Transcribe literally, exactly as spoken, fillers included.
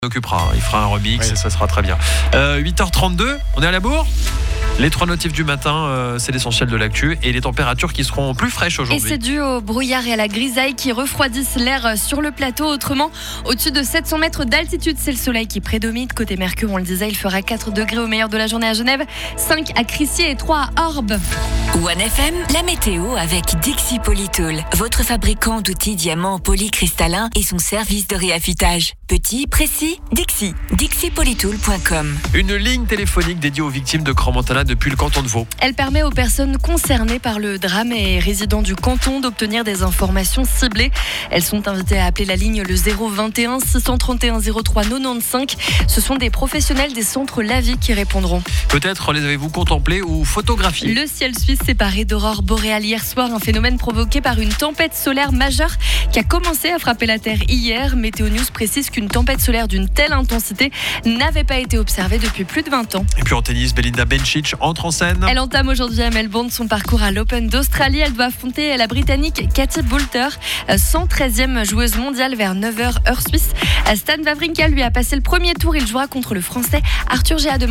Occupera, il fera un remix oui. Et ça sera très bien. Euh, huit heures trente-deux, on est à la bourre. Les trois notifs du matin, euh, c'est l'essentiel de l'actu et les températures qui seront plus fraîches aujourd'hui. Et c'est dû au brouillard et à la grisaille qui refroidissent l'air sur le plateau. Autrement, au-dessus de sept cents mètres d'altitude, c'est le soleil qui prédomine. Côté Mercure, on le disait, il fera quatre degrés au meilleur de la journée à Genève, cinq à Crissier et trois à Orbe. One F M, la météo avec Dixi Polytool, votre fabricant d'outils diamants polycristallins et son service de réaffûtage. Petit, précis, Dixi. Dixi Polytool point com. Une ligne téléphonique dédiée aux victimes de Crans-Montana depuis le canton de Vaud. Elle permet aux personnes concernées par le drame et résidents du canton d'obtenir des informations ciblées. Elles sont invitées à appeler la ligne le zéro vingt et un six cent trente et un zéro trois quatre-vingt-quinze. Ce sont des professionnels des centres Lavi qui répondront. Peut-être les avez-vous contemplés ou photographiés. Le ciel suisse séparé d'aurore boréale hier soir, un phénomène provoqué par une tempête solaire majeure qui a commencé à frapper la Terre hier. Météo News précise qu'une tempête solaire d'une telle intensité n'avait pas été observée depuis plus de vingt ans. Et puis en tennis, Belinda Bencic entre en scène. Elle entame aujourd'hui à Melbourne son parcours à l'Open d'Australie. Elle doit affronter la Britannique Katie Boulter, cent treizième joueuse mondiale vers neuf heures heure suisse. Stan Wawrinka lui a passé le premier tour. Il jouera contre le Français Arthur Géa demain.